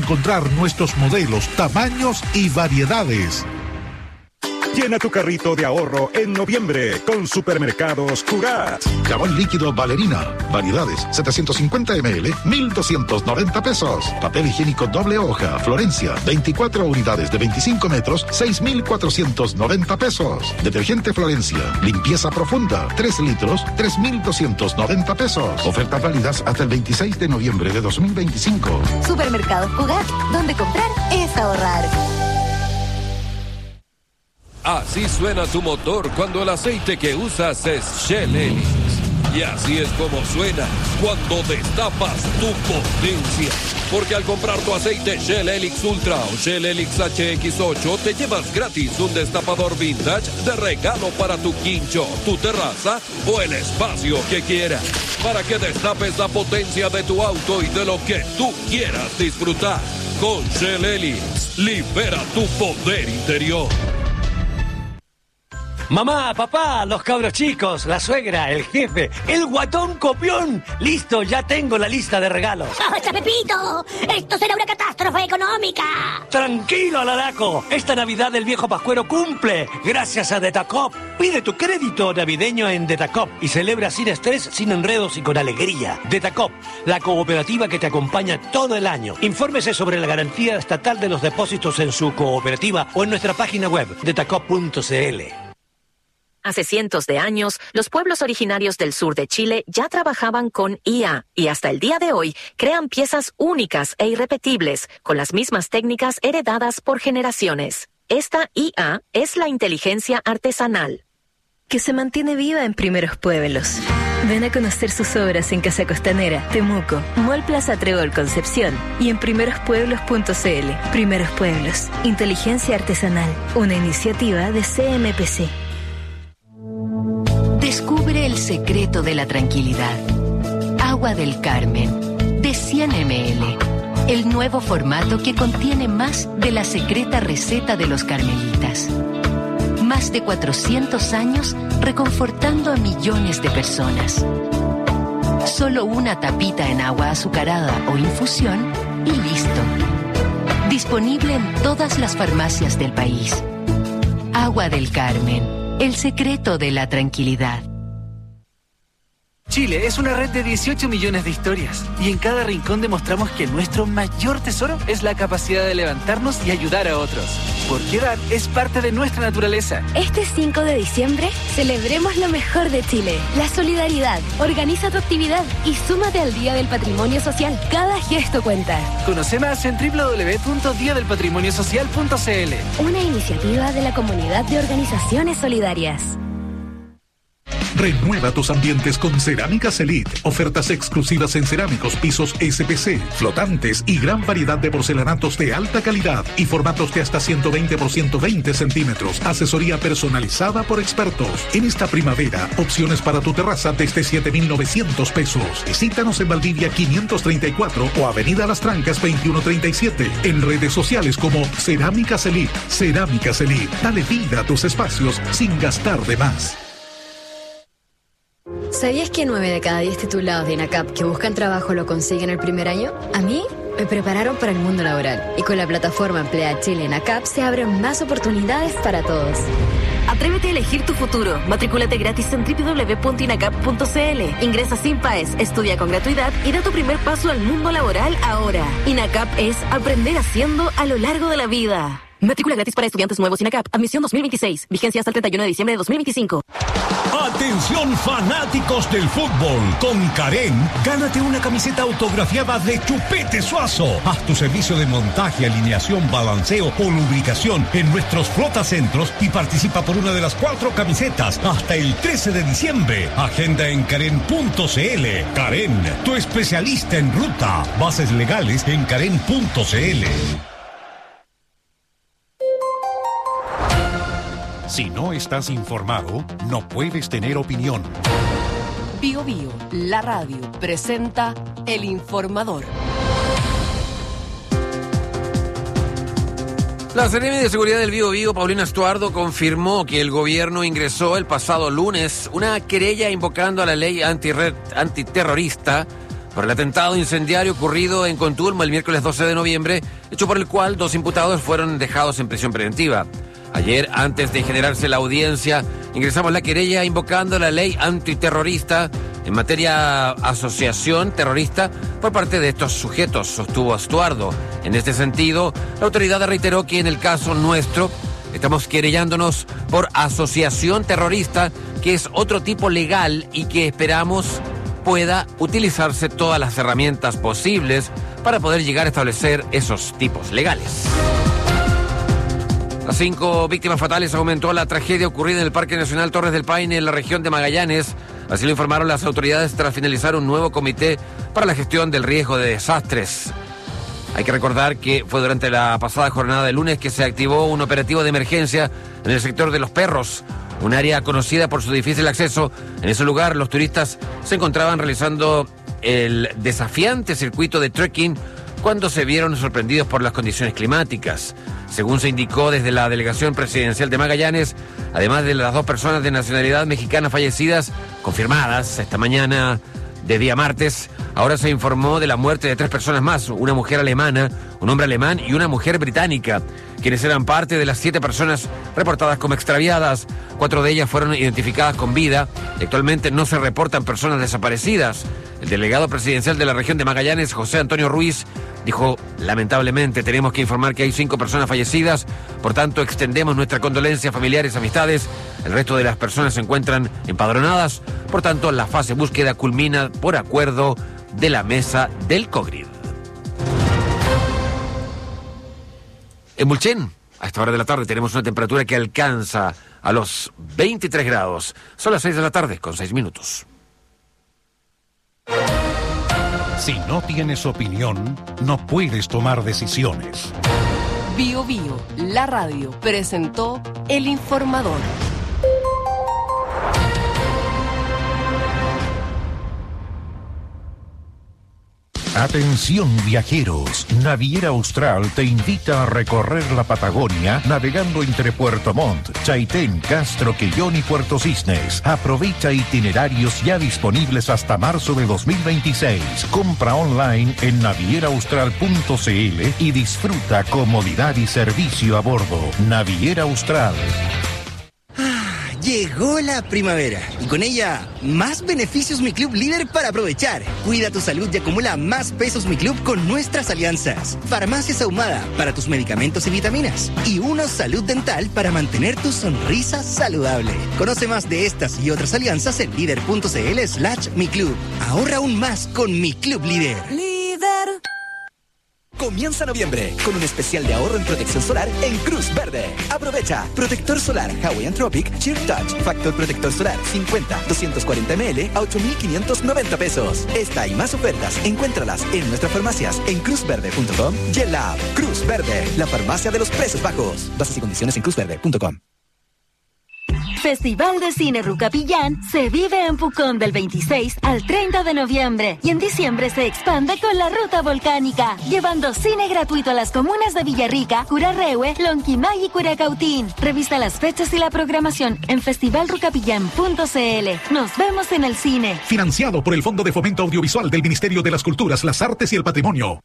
encontrar nuestros modelos, tamaños y variedades. Llena tu carrito de ahorro en noviembre con Supermercados Curat. Jabón líquido Valerina. Variedades. 750 ml, 1,290 pesos. Papel higiénico doble hoja. Florencia. 24 unidades de 25 metros, 6,490 pesos. Detergente Florencia. Limpieza profunda. 3 litros, 3,290 pesos. Ofertas válidas hasta el 26 de noviembre de 2025. Supermercados Curat. Donde comprar es ahorrar. Así suena tu motor cuando el aceite que usas es Shell Helix. Y así es como suena cuando destapas tu potencia. Porque al comprar tu aceite Shell Helix Ultra o Shell Helix HX8 te llevas gratis un destapador vintage de regalo para tu quincho, tu terraza o el espacio que quieras. Para que destapes la potencia de tu auto y de lo que tú quieras disfrutar. Con Shell Helix, libera tu poder interior. Mamá, papá, los cabros chicos, la suegra, el jefe, el guatón copión. Listo, ya tengo la lista de regalos. ¡Basta, Pepito! ¡Esto será una catástrofe económica! Tranquilo, Alaraco. Esta Navidad el viejo Pascuero cumple. Gracias a Detacop. Pide tu crédito navideño en Detacop y celebra sin estrés, sin enredos y con alegría. Detacop, la cooperativa que te acompaña todo el año. Infórmese sobre la garantía estatal de los depósitos en su cooperativa o en nuestra página web, detacop.cl. Hace cientos de años, los pueblos originarios del sur de Chile ya trabajaban con IA y hasta el día de hoy crean piezas únicas e irrepetibles con las mismas técnicas heredadas por generaciones. Esta IA es la inteligencia artesanal, que se mantiene viva en primeros pueblos. Ven a conocer sus obras en Casa Costanera, Temuco, Mall Plaza Trébol Concepción y en primerospueblos.cl. Primeros Pueblos, inteligencia artesanal, una iniciativa de CMPC. Descubre el secreto de la tranquilidad. Agua del Carmen, de 100 ml. El nuevo formato que contiene más de la secreta receta de los carmelitas. Más de 400 años reconfortando a millones de personas. Solo una tapita en agua azucarada o infusión y listo. Disponible en todas las farmacias del país. Agua del Carmen. El secreto de la tranquilidad. Chile es una red de 18 millones de historias y en cada rincón demostramos que nuestro mayor tesoro es la capacidad de levantarnos y ayudar a otros. Porque dar es parte de nuestra naturaleza. Este 5 de diciembre celebremos lo mejor de Chile, la solidaridad. Organiza tu actividad y súmate al Día del Patrimonio Social. Cada gesto cuenta. Conoce más en www.diadelpatrimoniosocial.cl. Una iniciativa de la Comunidad de Organizaciones Solidarias. Renueva tus ambientes con Cerámicas Elite. Ofertas exclusivas en cerámicos, pisos SPC, flotantes y gran variedad de porcelanatos de alta calidad y formatos de hasta 120 por 120 centímetros. Asesoría personalizada por expertos. En esta primavera, opciones para tu terraza desde 7,900 pesos. Visítanos en Valdivia 534 o Avenida Las Trancas 2137. En redes sociales como Cerámicas Elite. Cerámicas Elite. Dale vida a tus espacios sin gastar de más. ¿Sabías que 9 de cada 10 titulados de INACAP que buscan trabajo lo consiguen el primer año? A mí me prepararon para el mundo laboral y con la plataforma Emplea Chile INACAP se abren más oportunidades para todos. Atrévete a elegir tu futuro. Matrículate gratis en www.inacap.cl. Ingresa sin PAES, estudia con gratuidad y da tu primer paso al mundo laboral ahora. INACAP es aprender haciendo a lo largo de la vida. Matrícula gratis para estudiantes nuevos INACAP. Admisión 2026. Vigencia hasta el 31 de diciembre de 2025. Atención fanáticos del fútbol. Con Karen, gánate una camiseta autografiada de Chupete Suazo. Haz tu servicio de montaje, alineación, balanceo o lubricación en nuestros flotacentros y participa por una de las 4 camisetas hasta el 13 de diciembre. Agenda en karen.cl. Karen, tu especialista en ruta. Bases legales en karen.cl. Si no estás informado, no puedes tener opinión. Bio Bio, la radio, presenta El Informador. La Seremi de Seguridad del Bio Bio, Paulina Estuardo, confirmó que el gobierno ingresó el pasado lunes una querella invocando a la ley antiterrorista por el atentado incendiario ocurrido en Contulmo el miércoles 12 de noviembre, hecho por el cual 2 imputados fueron dejados en prisión preventiva. Ayer, antes de generarse la audiencia, ingresamos la querella invocando la ley antiterrorista en materia asociación terrorista por parte de estos sujetos, sostuvo Stuardo. En este sentido, la autoridad reiteró que en el caso nuestro estamos querellándonos por asociación terrorista, que es otro tipo legal y que esperamos pueda utilizarse todas las herramientas posibles para poder llegar a establecer esos tipos legales. A 5 víctimas fatales aumentó la tragedia ocurrida en el Parque Nacional Torres del Paine, en la región de Magallanes. Así lo informaron las autoridades tras finalizar un nuevo comité para la gestión del riesgo de desastres. Hay que recordar que fue durante la pasada jornada de lunes que se activó un operativo de emergencia en el sector de Los Perros, un área conocida por su difícil acceso. En ese lugar, los turistas se encontraban realizando el desafiante circuito de trekking cuando se vieron sorprendidos por las condiciones climáticas. Según se indicó desde la Delegación Presidencial de Magallanes, además de las 2 personas de nacionalidad mexicana fallecidas, confirmadas esta mañana de día martes, ahora se informó de la muerte de 3 personas más, una mujer alemana, un hombre alemán y una mujer británica, quienes eran parte de las 7 personas reportadas como extraviadas. 4 de ellas fueron identificadas con vida y actualmente no se reportan personas desaparecidas. El delegado presidencial de la región de Magallanes, José Antonio Ruiz, dijo: lamentablemente tenemos que informar que hay 5 personas fallecidas, por tanto extendemos nuestra condolencia a familiares, amistades. El resto de las personas se encuentran empadronadas, por tanto la fase búsqueda culmina por acuerdo de la mesa del COGRID. En Mulchen, a esta hora de la tarde tenemos una temperatura que alcanza a los 23 grados. Son las 6 de la tarde con 6 minutos. Si no tienes opinión, no puedes tomar decisiones. Bio Bio, la radio, presentó El Informador. Atención viajeros, Naviera Austral te invita a recorrer la Patagonia navegando entre Puerto Montt, Chaitén, Castro, Quellón y Puerto Cisnes. Aprovecha itinerarios ya disponibles hasta marzo de 2026. Compra online en navieraaustral.cl y disfruta comodidad y servicio a bordo. Naviera Austral. Llegó la primavera y con ella más beneficios Mi Club Líder para aprovechar. Cuida tu salud y acumula más pesos Mi Club con nuestras alianzas. Farmacias Ahumada para tus medicamentos y vitaminas. Y Uno Salud Dental para mantener tu sonrisa saludable. Conoce más de estas y otras alianzas en líder.cl/Mi Club. Ahorra aún más con Mi Club Líder. Líder. Comienza noviembre con un especial de ahorro en protección solar en Cruz Verde. Aprovecha protector solar Hawaiian Tropic Sheer Touch Factor Protector Solar 50 240 ml a 8,590 pesos. Esta y más ofertas encuéntralas en nuestras farmacias en cruzverde.com y en la app Cruz Verde, la farmacia de los precios bajos. Bases y condiciones en cruzverde.com. Festival de Cine Rucapillán se vive en Pucón del 26 al 30 de noviembre y en diciembre se expande con la Ruta Volcánica, llevando cine gratuito a las comunas de Villarrica, Curarrehue, Lonquimay y Curacautín. Revisa las fechas y la programación en festivalrucapillán.cl. Nos vemos en el cine. Financiado por el Fondo de Fomento Audiovisual del Ministerio de las Culturas, las Artes y el Patrimonio.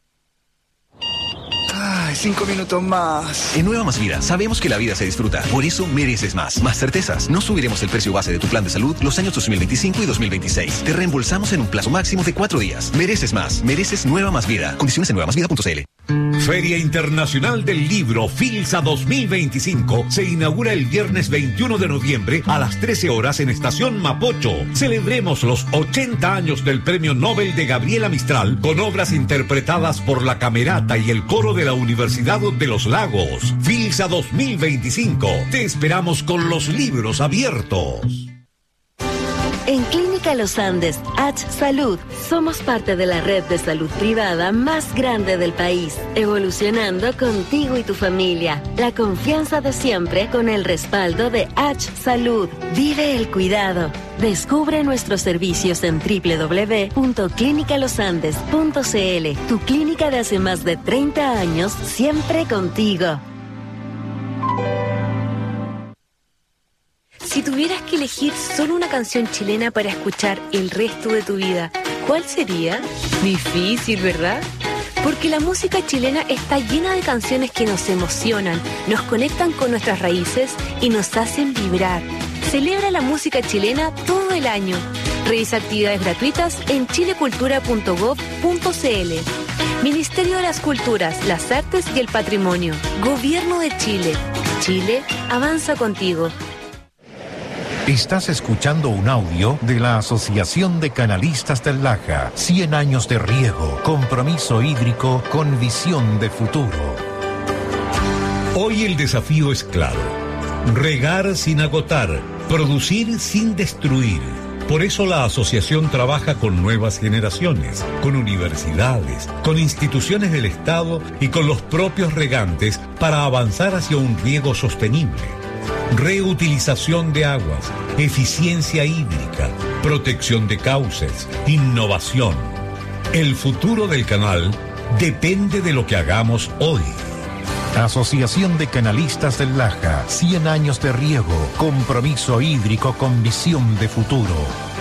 5 minutos más. En Nueva Más Vida sabemos que la vida se disfruta. Por eso mereces más. Más certezas. No subiremos el precio base de tu plan de salud los años 2025 y 2026. Te reembolsamos en un plazo máximo de 4 días. Mereces más. Mereces Nueva Más Vida. Condiciones en nuevamásvida.cl. Feria Internacional del Libro FILSA 2025 se inaugura el viernes 21 de noviembre a las 13 horas en Estación Mapocho. Celebremos los 80 años del Premio Nobel de Gabriela Mistral con obras interpretadas por la Camerata y el coro de la Universidad de los Lagos. FILSA 2025. Te esperamos con los libros abiertos. En Clínica Los Andes, H Salud, somos parte de la red de salud privada más grande del país, evolucionando contigo y tu familia. La confianza de siempre con el respaldo de H Salud. Vive el cuidado. Descubre nuestros servicios en www.clinicalosandes.cl. Tu clínica de hace más de 30 años, siempre contigo. Si tuvieras que elegir solo una canción chilena para escuchar el resto de tu vida, ¿Cuál sería? Difícil, ¿verdad? Porque la música chilena está llena de canciones que nos emocionan, nos conectan con nuestras raíces y nos hacen vibrar. Celebra la música chilena todo el año. Revisa actividades gratuitas en chilecultura.gov.cl. Ministerio de las Culturas, las Artes y el Patrimonio. Gobierno de Chile. Chile avanza contigo. Estás escuchando un audio de la Asociación de Canalistas del Laja. 100 años de riego, compromiso hídrico con visión de futuro. Hoy el desafío es claro. Regar sin agotar, producir sin destruir. Por eso la asociación trabaja con nuevas generaciones, con universidades, con instituciones del Estado y con los propios regantes para avanzar hacia un riego sostenible. Reutilización de aguas, eficiencia hídrica, protección de cauces, innovación. El futuro del canal depende de lo que hagamos hoy. Asociación de Canalistas del Laja, 100 años de riego, compromiso hídrico con visión de futuro.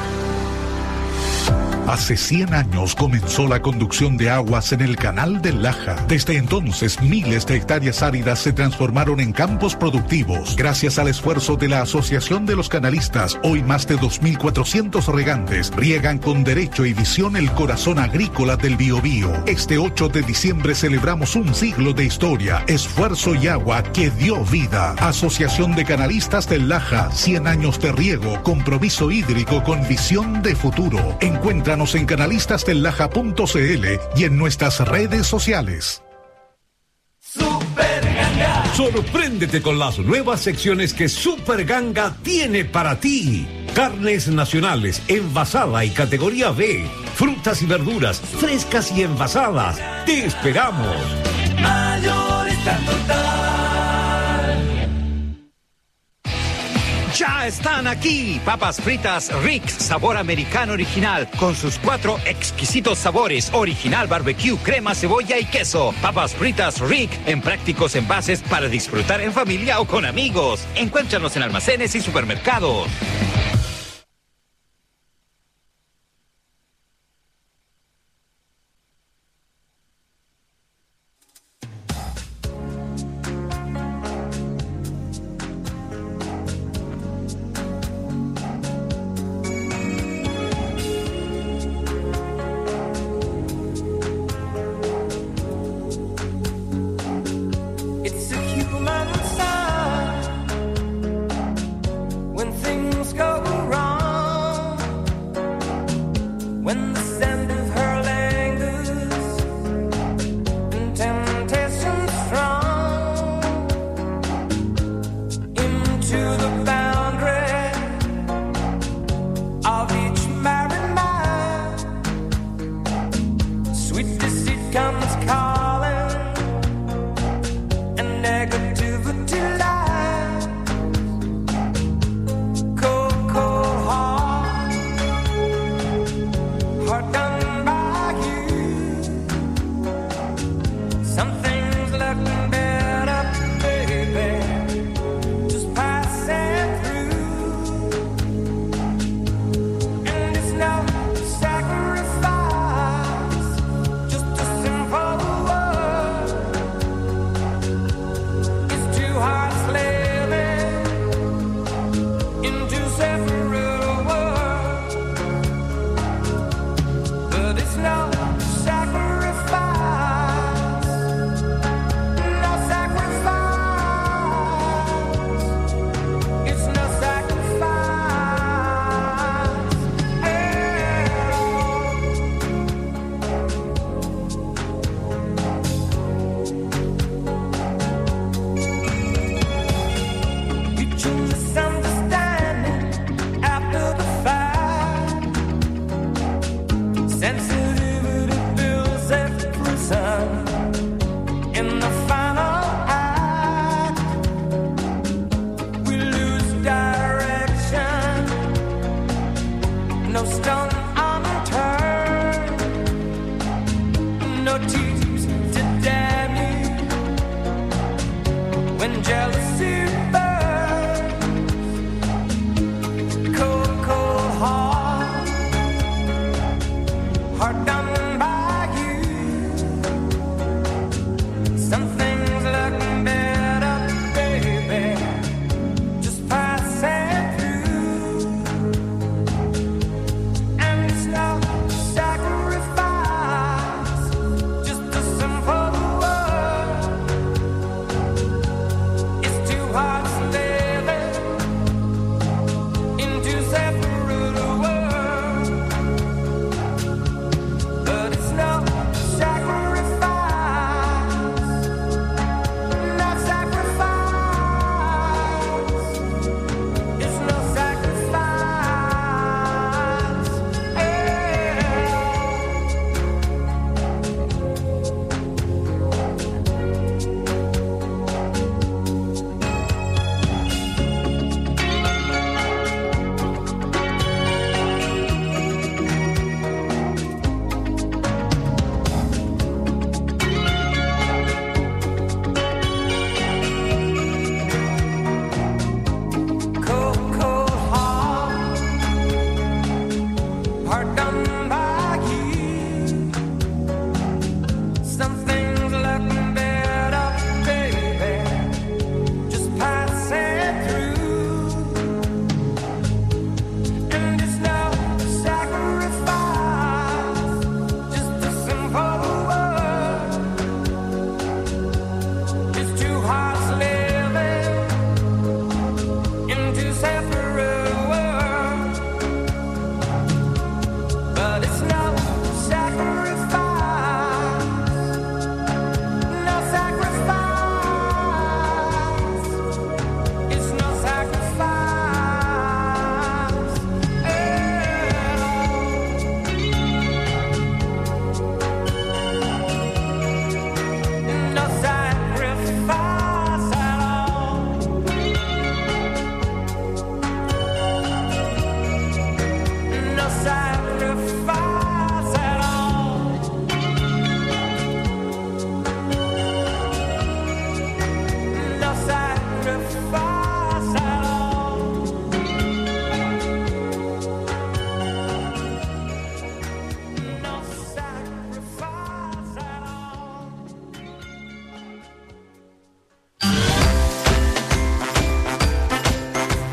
Hace 100 años comenzó la conducción de aguas en el Canal del Laja. Desde entonces, miles de hectáreas áridas se transformaron en campos productivos. Gracias al esfuerzo de la Asociación de los Canalistas, hoy más de 2.400 regantes riegan con derecho y visión el corazón agrícola del Biobío. Este 8 de diciembre celebramos un siglo de historia, esfuerzo y agua que dio vida. Asociación de Canalistas del Laja, 100 años de riego, compromiso hídrico con visión de futuro. Encuéntranos en canalistasdellaja.cl y en nuestras redes sociales. Super Ganga. Sorpréndete con las nuevas secciones que Super Ganga tiene para ti. Carnes nacionales, envasada y categoría B. Frutas y verduras, frescas y envasadas. ¡Te esperamos! Mayorista Total. Ya están aquí, papas fritas Rick, sabor americano original, con sus 4 exquisitos sabores, original barbecue, crema, cebolla y queso. Papas fritas Rick, en prácticos envases para disfrutar en familia o con amigos. Encuéntranos en almacenes y supermercados.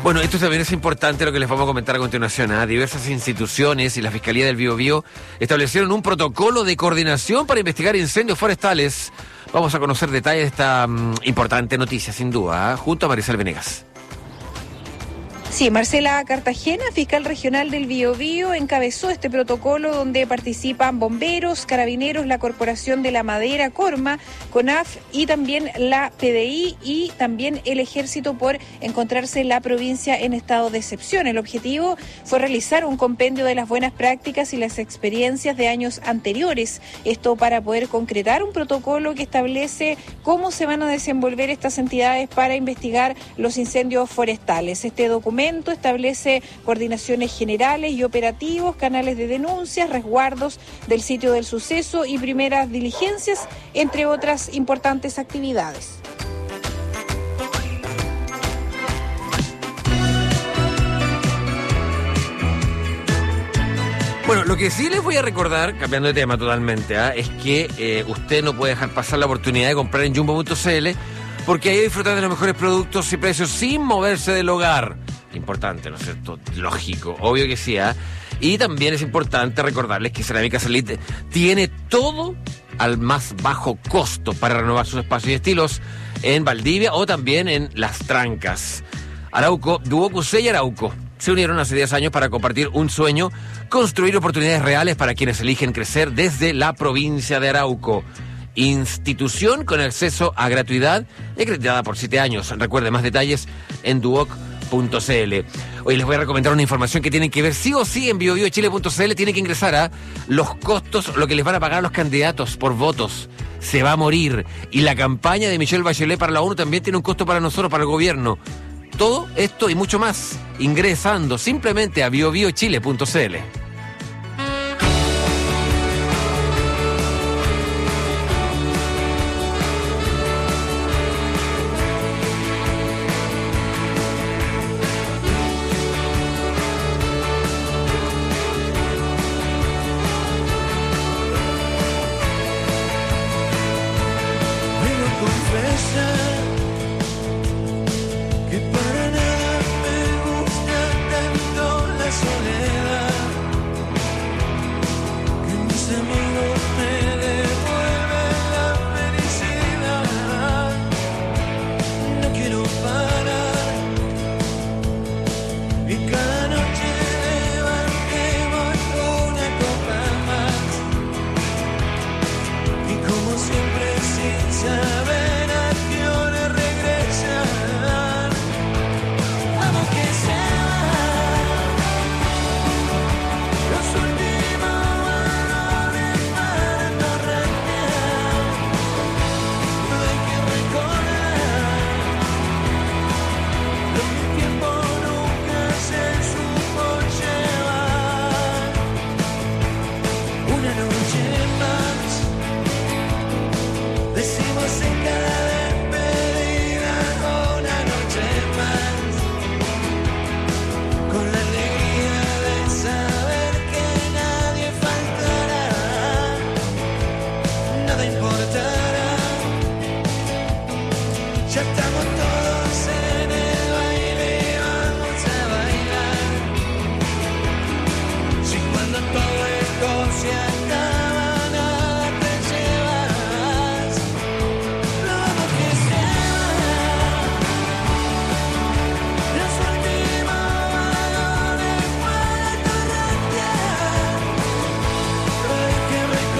Bueno, esto también es importante lo que les vamos a comentar a continuación. Diversas instituciones y la Fiscalía del Biobío establecieron un protocolo de coordinación para investigar incendios forestales. Vamos a conocer detalles de esta importante noticia, sin duda, junto a Marisol Venegas. Sí, Marcela Cartagena, fiscal regional del Biobío, encabezó este protocolo donde participan bomberos, carabineros, la Corporación de la Madera, Corma, CONAF y también la PDI y también el Ejército por encontrarse la provincia en estado de excepción. El objetivo fue realizar un compendio de las buenas prácticas y las experiencias de años anteriores. Esto para poder concretar un protocolo que establece cómo se van a desenvolver estas entidades para investigar los incendios forestales. Este documento establece coordinaciones generales y operativos, canales de denuncias, resguardos del sitio del suceso y primeras diligencias, entre otras importantes actividades. Bueno, lo que sí les voy a recordar, cambiando de tema totalmente, es que usted no puede dejar pasar la oportunidad de comprar en Jumbo.cl, porque ahí disfrutar de los mejores productos y precios sin moverse del hogar. Importante, ¿no es cierto? Lógico, obvio que sí, Y también es importante recordarles que Cerámicas Elite tiene todo al más bajo costo para renovar sus espacios y estilos en Valdivia o también en Las Trancas. Arauco, Duocucé y Arauco se unieron hace 10 años para compartir un sueño, construir oportunidades reales para quienes eligen crecer desde la provincia de Arauco. Institución con acceso a gratuidad y acreditada por 7 años. Recuerde más detalles en duoc.cl. Hoy les voy a recomendar una información que tienen que ver sí o sí en biobiochile.cl. Tienen que ingresar a los costos, lo que les van a pagar los candidatos por votos. Se va a morir. Y la campaña de Michelle Bachelet para la ONU también tiene un costo para nosotros, para el gobierno. Todo esto y mucho más ingresando simplemente a biobiochile.cl.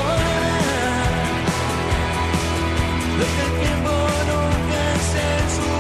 Lo que el tiempo nunca se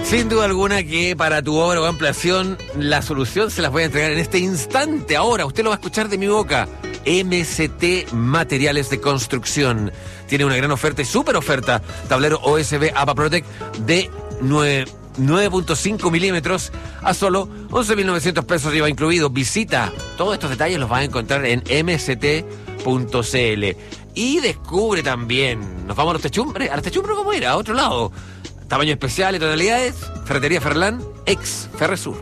Sin duda alguna que para tu obra o ampliación, la solución se las voy a entregar en este instante. Ahora, usted lo va a escuchar de mi boca. MCT Materiales de Construcción. Tiene una gran oferta y súper oferta. Tablero OSB APA Protec de 9.5 milímetros a solo 11.900 pesos IVA incluido. Visita. Todos estos detalles los vas a encontrar en mct.cl. Y descubre también. Nos vamos a los techumbres. ¿A los techumbres cómo era? A otro lado. Tamaño especial y tonalidades. Ferretería Ferlán, ex Ferresur.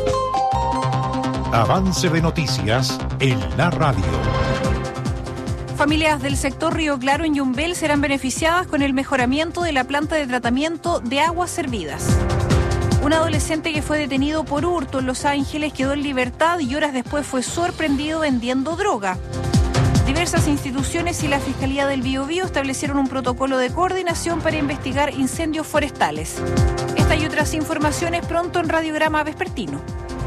Avance de noticias en la radio. Familias del sector Río Claro en Yumbel serán beneficiadas con el mejoramiento de la planta de tratamiento de aguas servidas. Un adolescente que fue detenido por hurto en Los Ángeles quedó en libertad y horas después fue sorprendido vendiendo droga. Diversas instituciones y la Fiscalía del Biobío establecieron un protocolo de coordinación para investigar incendios forestales. Esta y otras informaciones pronto en Radiograma Vespertino.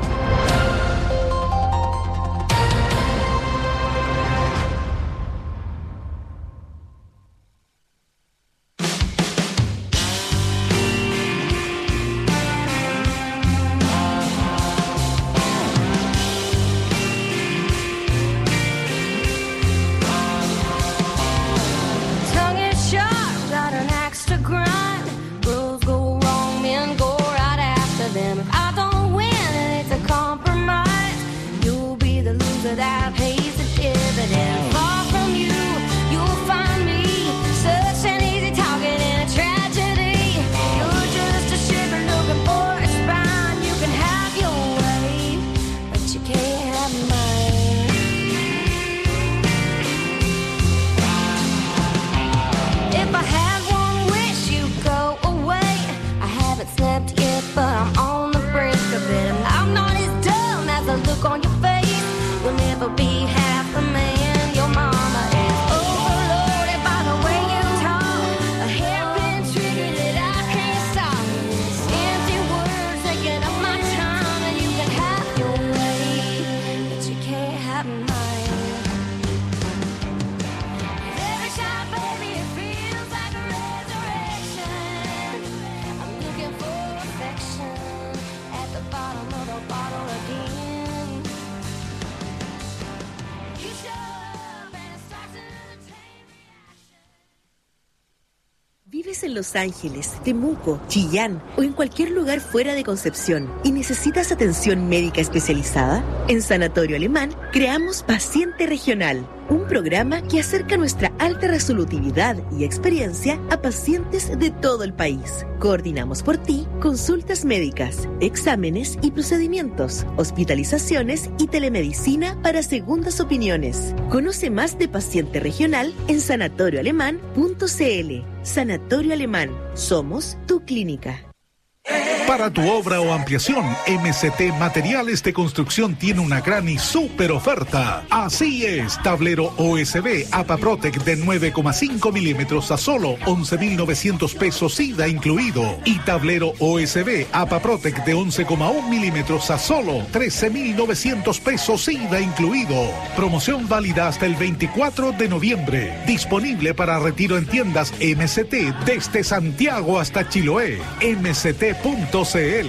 ¿Vives en Los Ángeles, Temuco, Chillán o en cualquier lugar fuera de Concepción y necesitas atención médica especializada? En Sanatorio Alemán creamos Paciente Regional, un programa que acerca nuestra alta resolutividad y experiencia a pacientes de todo el país. Coordinamos por ti consultas médicas, exámenes y procedimientos, hospitalizaciones y telemedicina para segundas opiniones. Conoce más de Paciente Regional en sanatorioalemán.cl. Sanatorio Alemán. Somos tu clínica. Para tu obra o ampliación, MCT Materiales de Construcción tiene una gran y súper oferta. Así es, tablero OSB APA Protec de 9,5 milímetros a solo 11.900 pesos IVA incluido. Y tablero OSB APA Protec de 11,1 milímetros a solo 13.900 pesos IVA incluido. Promoción válida hasta el 24 de noviembre. Disponible para retiro en tiendas MCT desde Santiago hasta Chiloé. MCT.cl.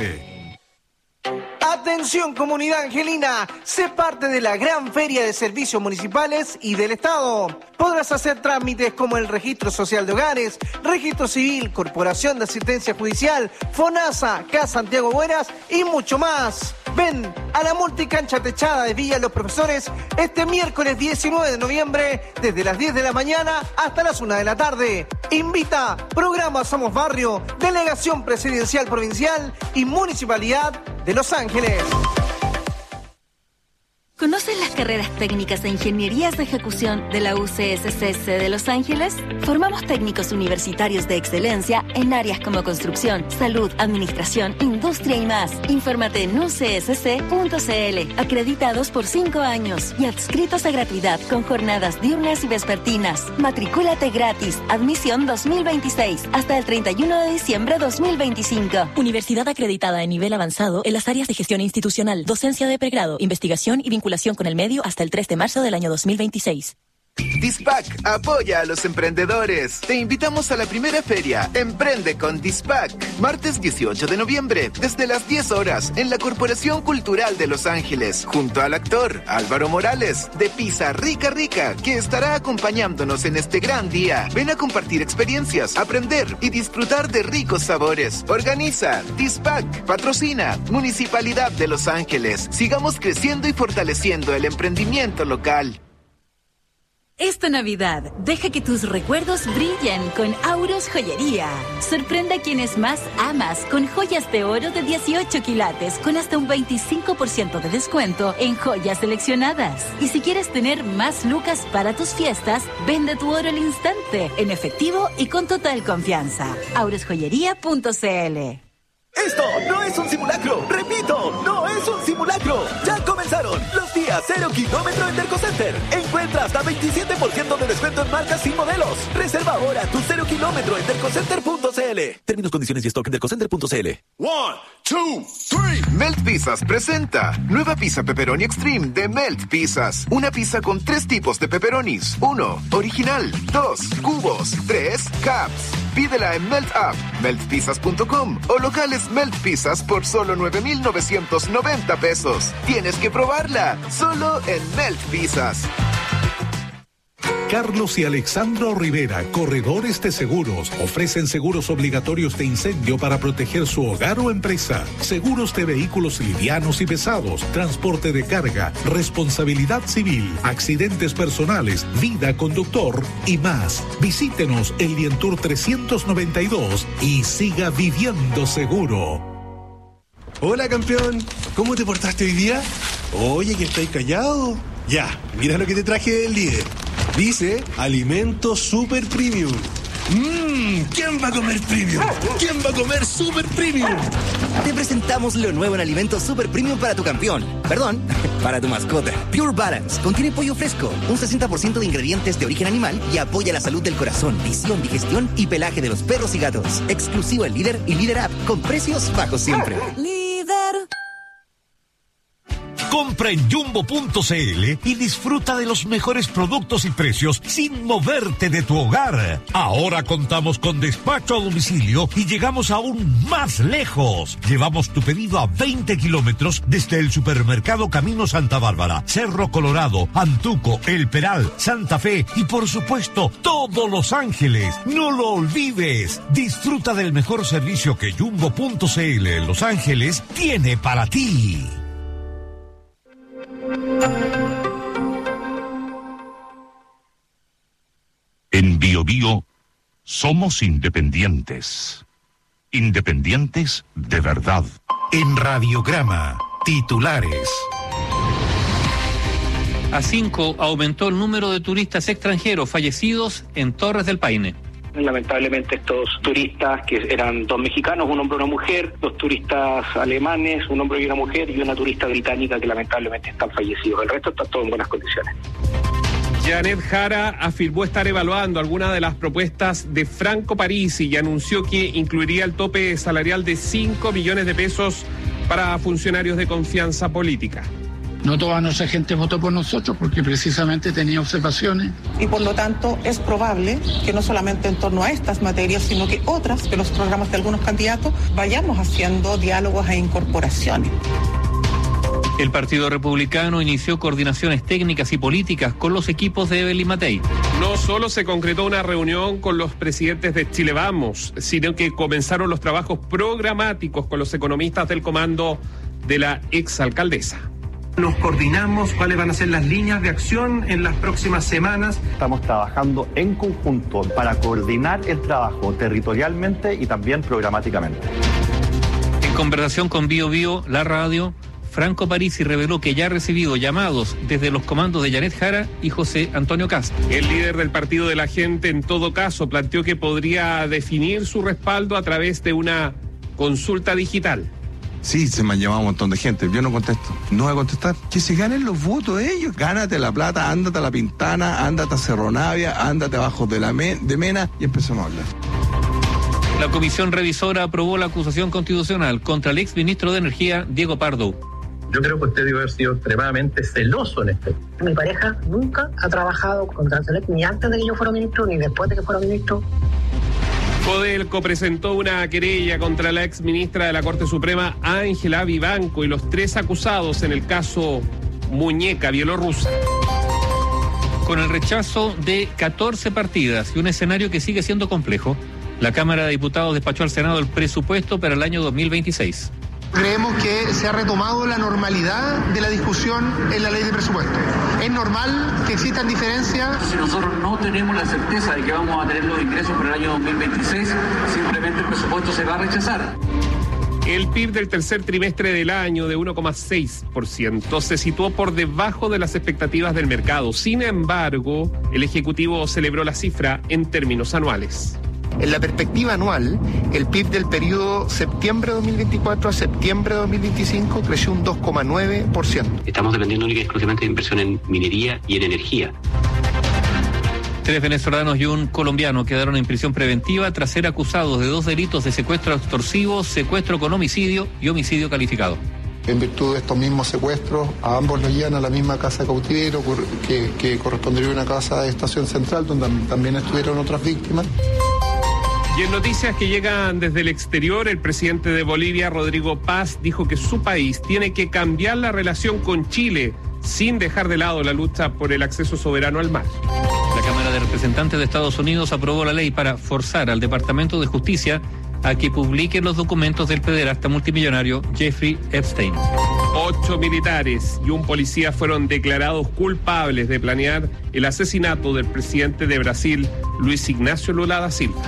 Atención comunidad angelina, sé parte de la gran feria de servicios municipales y del Estado. Podrás hacer trámites como el registro social de hogares, registro civil, corporación de asistencia judicial, FONASA, CAS Santiago Buenas y mucho más. Ven a la multicancha techada de Villa Los Profesores este miércoles 19 de noviembre desde las 10 de la mañana hasta las 1 de la tarde. Invita Programa Somos Barrio, Delegación Presidencial Provincial y Municipalidad de Los Ángeles. ¿Conoces las carreras técnicas e ingenierías de ejecución de la UCSC de Los Ángeles? Formamos técnicos universitarios de excelencia en áreas como construcción, salud, administración, industria y más. Infórmate en ucsc.cl, acreditados por 5 años y adscritos a gratuidad con jornadas diurnas y vespertinas. Matricúlate gratis. Admisión 2026 hasta el 31 de diciembre 2025. Universidad acreditada en nivel avanzado en las áreas de gestión institucional, docencia de pregrado, investigación y vinculación con el medio hasta el 3 de marzo del año 2026. Dispac apoya a los emprendedores. Te invitamos a la primera feria Emprende con Dispac, martes 18 de noviembre, desde las 10 horas, en la Corporación Cultural de Los Ángeles, junto al actor Álvaro Morales, de Pizza Rica Rica, que estará acompañándonos en este gran día. Ven a compartir experiencias, aprender y disfrutar de ricos sabores. Organiza Dispac, patrocina Municipalidad de Los Ángeles. Sigamos creciendo y fortaleciendo el emprendimiento local. Esta Navidad, deja que tus recuerdos brillen con Auros Joyería. Sorprende a quienes más amas con joyas de oro de 18 quilates con hasta un 25% de descuento en joyas seleccionadas. Y si quieres tener más lucas para tus fiestas, vende tu oro al instante, en efectivo y con total confianza. aurosjoyería.cl. Esto no es un simulacro, repito, no es un simulacro. Ya comenzaron los días 0 kilómetro en Dercocenter. Encuentra hasta 27% de descuento en marcas y modelos. Reserva ahora tu 0 kilómetro en dercocenter.cl. Términos, condiciones y stock en dercocenter.cl. 1, 2, 3. Melt Pizzas presenta nueva pizza pepperoni extreme de Melt Pizzas. Una pizza con 3 tipos de pepperonis. 1, original. 2, cubos. 3, caps. Pídela en Melt App, meltpizzas.com o locales Melt Pizzas por solo 9,990 pesos. Tienes que probarla, solo en Melt Pizzas. Carlos y Alexandro Rivera, corredores de seguros, ofrecen seguros obligatorios de incendio para proteger su hogar o empresa, seguros de vehículos livianos y pesados, transporte de carga, responsabilidad civil, accidentes personales, vida conductor y más. Visítenos en Lientour 392 y siga viviendo seguro. Hola, campeón. ¿Cómo te portaste hoy día? Oye, que estáis callado. Ya, mira lo que te traje del líder. Dice Alimento Super Premium. ¿Quién va a comer premium? ¿Quién va a comer super premium? Te presentamos lo nuevo en Alimento Super Premium para tu campeón. Perdón, para tu mascota. Pure Balance contiene pollo fresco, un 60% de ingredientes de origen animal y apoya la salud del corazón, visión, digestión y pelaje de los perros y gatos. Exclusivo en Líder y Líder App, con precios bajos siempre. Líder. Compra en Jumbo.cl y disfruta de los mejores productos y precios sin moverte de tu hogar. Ahora contamos con despacho a domicilio y llegamos aún más lejos. Llevamos tu pedido a 20 kilómetros desde el supermercado Camino Santa Bárbara, Cerro Colorado, Antuco, El Peral, Santa Fe y por supuesto todo Los Ángeles. No lo olvides. Disfruta del mejor servicio que Jumbo.cl en Los Ángeles tiene para ti. En BioBio somos independientes. Independientes de verdad. En Radiograma, titulares. A 5 aumentó el número de turistas extranjeros fallecidos en Torres del Paine. Lamentablemente estos turistas, que eran 2 mexicanos, un hombre y una mujer, 2 turistas alemanes, un hombre y una mujer, y una turista británica que lamentablemente están fallecidos. El resto está todo en buenas condiciones. Janet Jara afirmó estar evaluando algunas de las propuestas de Franco Parisi y anunció que incluiría el tope salarial de 5 millones de pesos para funcionarios de confianza política. No toda nuestra gente votó por nosotros porque precisamente tenía observaciones. Y por lo tanto es probable que no solamente en torno a estas materias, sino que otras de los programas de algunos candidatos vayamos haciendo diálogos e incorporaciones. El Partido Republicano inició coordinaciones técnicas y políticas con los equipos de Evelyn Matei. No solo se concretó una reunión con los presidentes de Chile Vamos, sino que comenzaron los trabajos programáticos con los economistas del comando de la exalcaldesa. Nos coordinamos cuáles van a ser las líneas de acción en las próximas semanas. Estamos trabajando en conjunto para coordinar el trabajo territorialmente y también programáticamente. En conversación con BioBio, la radio, Franco Parisi reveló que ya ha recibido llamados desde los comandos de Janet Jara y José Antonio Kast. El líder del Partido de la Gente, en todo caso, planteó que podría definir su respaldo a través de una consulta digital. Sí, se me han llamado un montón de gente, yo no contesto, no voy a contestar. Que se ganen los votos ellos, gánate la plata, ándate a La Pintana, ándate a Cerro Navia, ándate abajo de Mena y empezamos a hablar. La comisión revisora aprobó la acusación constitucional contra el exministro de Energía, Diego Pardo. Yo creo que usted debe haber sido extremadamente celoso en esto. Mi pareja nunca ha trabajado con Transelec, ni antes de que yo fuera ministro, ni después de que fuera ministro. Codelco presentó una querella contra la ex ministra de la Corte Suprema, Ángela Vivanco, y los 3 acusados en el caso Muñeca Bielorrusa. Con el rechazo de 14 partidas y un escenario que sigue siendo complejo, la Cámara de Diputados despachó al Senado el presupuesto para el año 2026. Creemos que se ha retomado la normalidad de la discusión en la ley de presupuesto. Es normal que existan diferencias. Si nosotros no tenemos la certeza de que vamos a tener los ingresos para el año 2026, simplemente el presupuesto se va a rechazar. El PIB del tercer trimestre del año, de 1,6%, se situó por debajo de las expectativas del mercado. Sin embargo, el Ejecutivo celebró la cifra en términos anuales. En la perspectiva anual, el PIB del periodo septiembre de 2024 a septiembre de 2025 creció un 2,9%. Estamos dependiendo única y exclusivamente de inversión en minería y en energía. 3 venezolanos y un colombiano quedaron en prisión preventiva tras ser acusados de 2 delitos de secuestro extorsivo, secuestro con homicidio y homicidio calificado. En virtud de estos mismos secuestros, a ambos los llevan a la misma casa de cautiverio que correspondería a una casa de Estación Central, donde también estuvieron otras víctimas. Y en noticias que llegan desde el exterior, el presidente de Bolivia, Rodrigo Paz, dijo que su país tiene que cambiar la relación con Chile sin dejar de lado la lucha por el acceso soberano al mar. La Cámara de Representantes de Estados Unidos aprobó la ley para forzar al Departamento de Justicia a que publique los documentos del pederasta multimillonario Jeffrey Epstein. 8 militares y un policía fueron declarados culpables de planear el asesinato del presidente de Brasil, Luis Ignacio Lula da Silva.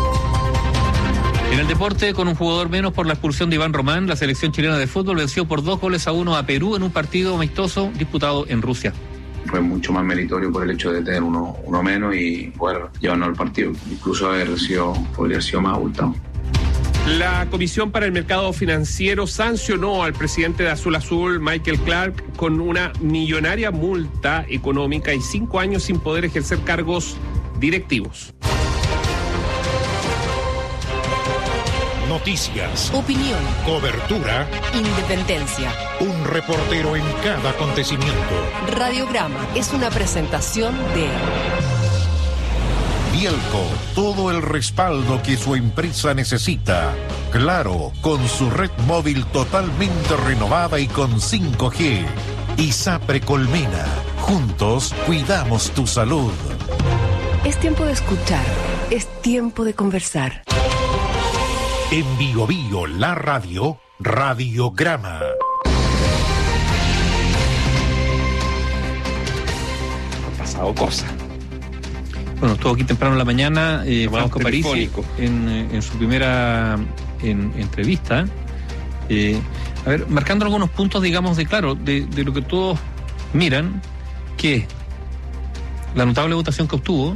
En el deporte, con un jugador menos por la expulsión de Iván Román, la selección chilena de fútbol venció por 2-1 a Perú en un partido amistoso disputado en Rusia. Fue mucho más meritorio por el hecho de tener uno menos y poder llevarnos al partido. Incluso podría haber sido más abultado. La Comisión para el Mercado Financiero sancionó al presidente de Azul Azul, Michael Clark, con una millonaria multa económica y 5 años sin poder ejercer cargos directivos. Noticias, opinión, cobertura, independencia. Un reportero en cada acontecimiento. Radiograma es una presentación de Bielco, todo el respaldo que su empresa necesita. Claro, con su red móvil totalmente renovada y con 5G. ISAPRE Colmena, juntos cuidamos tu salud. Es tiempo de escuchar, es tiempo de conversar. En Bio Bio, la radio, Radiograma. Han pasado cosas. Bueno, estuvo aquí temprano en la mañana Franco Parisi en su primera entrevista. A ver, marcando algunos puntos, digamos, de lo que todos miran, que la notable votación que obtuvo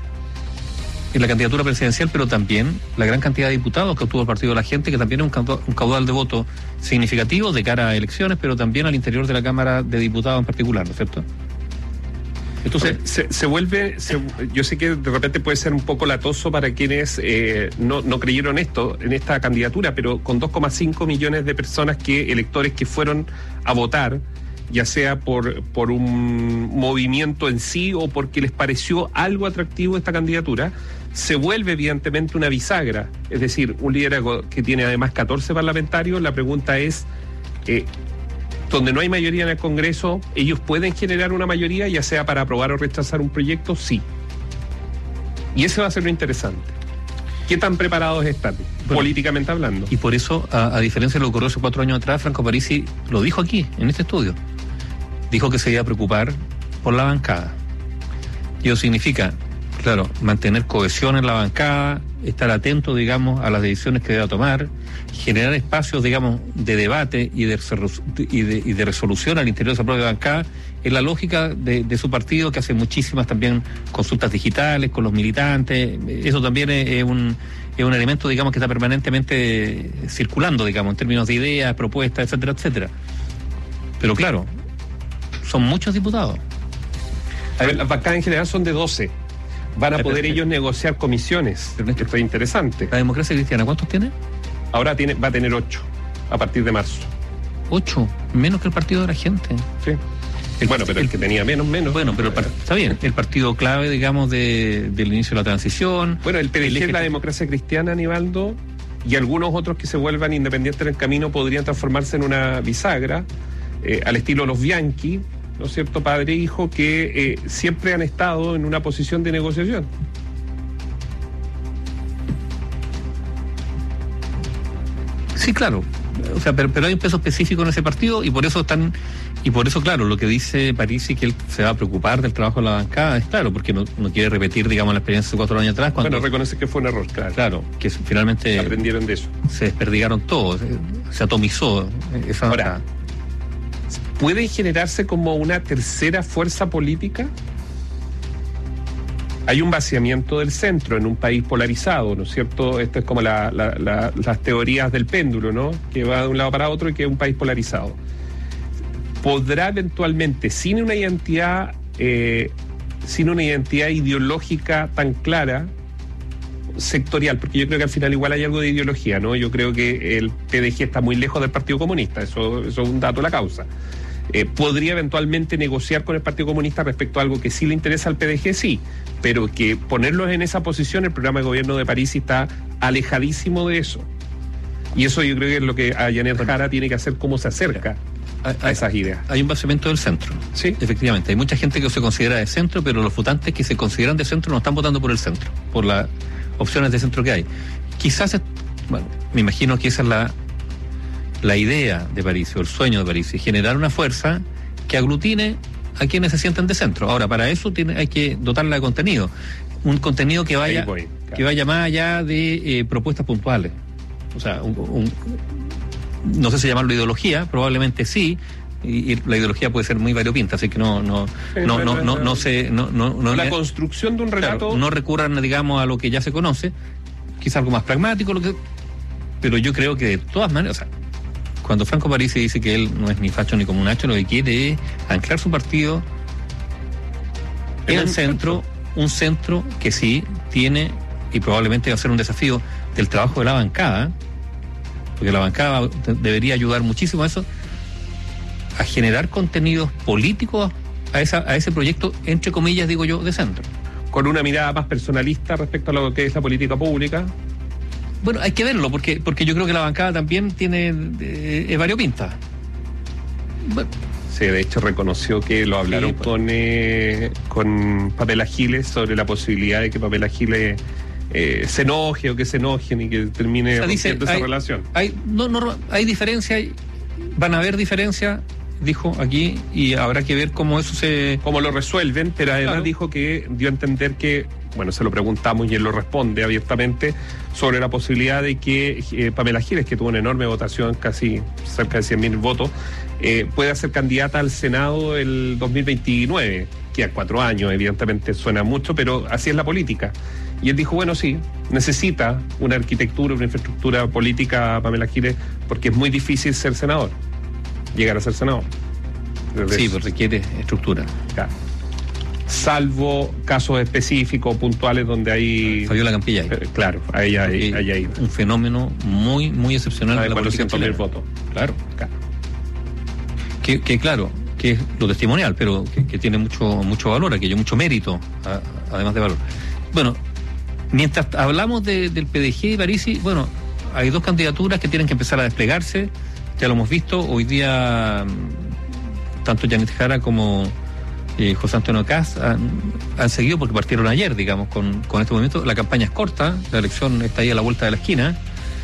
en la candidatura presidencial, pero también la gran cantidad de diputados que obtuvo el Partido de la Gente, que también es un caudal de voto significativo de cara a elecciones, pero también al interior de la Cámara de Diputados en particular, ¿no es cierto? Entonces se vuelve, yo sé que de repente puede ser un poco latoso para quienes no creyeron en esta candidatura, pero con 2,5 millones de personas, electores que fueron a votar, ya sea por un movimiento en sí o porque les pareció algo atractivo esta candidatura, se vuelve evidentemente una bisagra, es decir, un liderazgo que tiene además 14 parlamentarios. La pregunta es, donde no hay mayoría en el Congreso, ¿ellos pueden generar una mayoría, ya sea para aprobar o rechazar un proyecto? Sí. Y ese va a ser lo interesante. ¿Qué tan preparados están, políticamente hablando? Y por eso, a diferencia de lo que ocurrió hace 4 años atrás, Franco Parisi lo dijo aquí, en este estudio. Dijo que se iba a preocupar por la bancada. Y eso significa, claro, mantener cohesión en la bancada, estar atento, digamos, a las decisiones que deba tomar, generar espacios, digamos, de debate y de resolución al interior de esa propia bancada, en la lógica de su partido, que hace muchísimas también consultas digitales con los militantes. Eso también es un elemento, digamos, que está permanentemente circulando, digamos, en términos de ideas, propuestas, etcétera, etcétera. Pero claro, son muchos diputados. A ver, las bancadas en general son de 12. Van a poder ellos negociar comisiones. Esto es interesante. ¿La Democracia Cristiana cuántos tiene? Ahora va a tener 8 a partir de marzo. 8, menos que el partido de la gente. Sí. Pero el que tenía menos. Bueno, pero está bien, el partido clave, digamos, del inicio de la transición. Bueno, el PDG, la democracia cristiana, Aníbaldo, y algunos otros que se vuelvan independientes en el camino podrían transformarse en una bisagra, al estilo los Bianchi, ¿no es cierto?, padre e hijo, que siempre han estado en una posición de negociación. Sí, claro. O sea, pero hay un peso específico en ese partido y por eso claro, lo que dice Parisi, que él se va a preocupar del trabajo de la bancada, es claro, porque no quiere repetir, digamos, la experiencia de 4 años atrás. Bueno, reconoce que fue un error, claro. Claro, que finalmente aprendieron de eso. Se desperdigaron todos, se atomizó esa bancada. Ahora, ¿puede generarse como una tercera fuerza política? Hay un vaciamiento del centro en un país polarizado, ¿no es cierto? Esto es como las teorías del péndulo, ¿no? Que va de un lado para otro y que es un país polarizado. ¿Podrá eventualmente, sin una identidad ideológica tan clara, sectorial, porque yo creo que al final igual hay algo de ideología, ¿no? Yo creo que el PDG está muy lejos del Partido Comunista, eso es un dato de la causa. ¿Podría eventualmente negociar con el Partido Comunista respecto a algo que sí le interesa al PDG? Sí, pero que ponerlos en esa posición, el programa de gobierno de Parisi está alejadísimo de eso. Y eso yo creo que es lo que a Janet Jara tiene que hacer, cómo se acerca a esas ideas. Hay un vaciamiento del centro. Sí. Efectivamente, hay mucha gente que se considera de centro, pero los votantes que se consideran de centro no están votando por el centro, por las opciones de centro que hay. Quizás, me imagino que esa es la idea de Parisi, o el sueño de Parisi, generar una fuerza que aglutine a quienes se sienten de centro. Ahora, para eso hay que dotarla de contenido. Un contenido que vaya más allá de propuestas puntuales. O sea, no sé si llamarlo ideología, probablemente sí, y la ideología puede ser muy variopinta, así que no sé. La construcción de un relato. Claro, no recurran, digamos, a lo que ya se conoce, quizá algo más pragmático, pero yo creo que de todas maneras, o sea, cuando Franco Parisi dice que él no es ni facho ni comunacho, lo que quiere es anclar su partido en el centro, un centro que sí tiene, y probablemente va a ser un desafío del trabajo de la bancada, porque la bancada debería ayudar muchísimo a eso, a generar contenidos políticos a ese proyecto, entre comillas, digo yo, de centro. Con una mirada más personalista respecto a lo que es la política pública. Bueno, hay que verlo, porque yo creo que la bancada también tiene variopinta. Bueno. Sí, de hecho reconoció que lo hablaron con Pamela Giles sobre la posibilidad de que Pamela Giles se enoje o que se enojen y que termine rompiendo esa relación. Hay diferencia, van a haber diferencias, dijo aquí, y habrá que ver cómo lo resuelven, pero además dijo que dio a entender que, bueno, se lo preguntamos y él lo responde abiertamente, sobre la posibilidad de que Pamela Giles, que tuvo una enorme votación, casi cerca de 100.000 votos, pueda ser candidata al Senado el 2029, que a 4 años, evidentemente suena mucho, pero así es la política. Y él dijo, bueno, sí, necesita una arquitectura, una infraestructura política Pamela Giles, porque es muy difícil ser senador, llegar a ser senador. Sí, pues requiere estructura. Claro. Salvo casos específicos, puntuales, donde hay... Fabiola Campilla. Claro, ahí hay un fenómeno muy, muy excepcional de la política chilena. 400.000 votos. Claro. Que claro, que es lo testimonial, pero que tiene mucho valor, aquello, mucho mérito, además de valor. Bueno, mientras hablamos del PDG y Parisi, bueno, hay 2 candidaturas que tienen que empezar a desplegarse, ya lo hemos visto, hoy día tanto Janet Jara como José Antonio Kast han seguido, porque partieron ayer, digamos, con este movimiento. La campaña es corta, la elección está ahí a la vuelta de la esquina,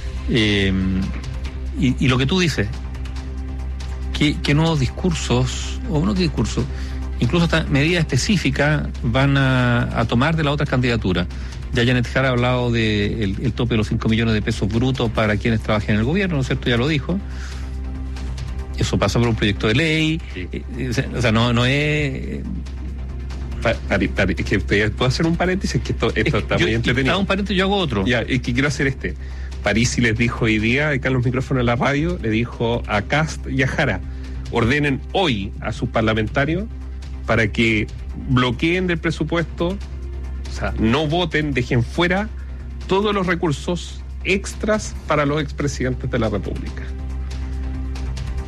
y lo que tú dices, ¿qué nuevos discursos, o no qué discursos, incluso hasta medidas específicas van a tomar de la otra candidatura? Ya Janet Jara ha hablado del tope de los 5 millones de pesos brutos para quienes trabajen en el gobierno, ¿no es cierto? Ya lo dijo. Eso pasa por un proyecto de ley. Sí. O sea, no es... Es que puedo hacer un paréntesis, que esto está muy entretenido. Un paréntesis, yo hago otro. Ya, es que quiero hacer Parisi les dijo hoy día, acá en los micrófonos de la radio, le dijo a Kast y a Jara, ordenen hoy a sus parlamentarios para que bloqueen del presupuesto, o sea, no voten, dejen fuera todos los recursos extras para los expresidentes de la República.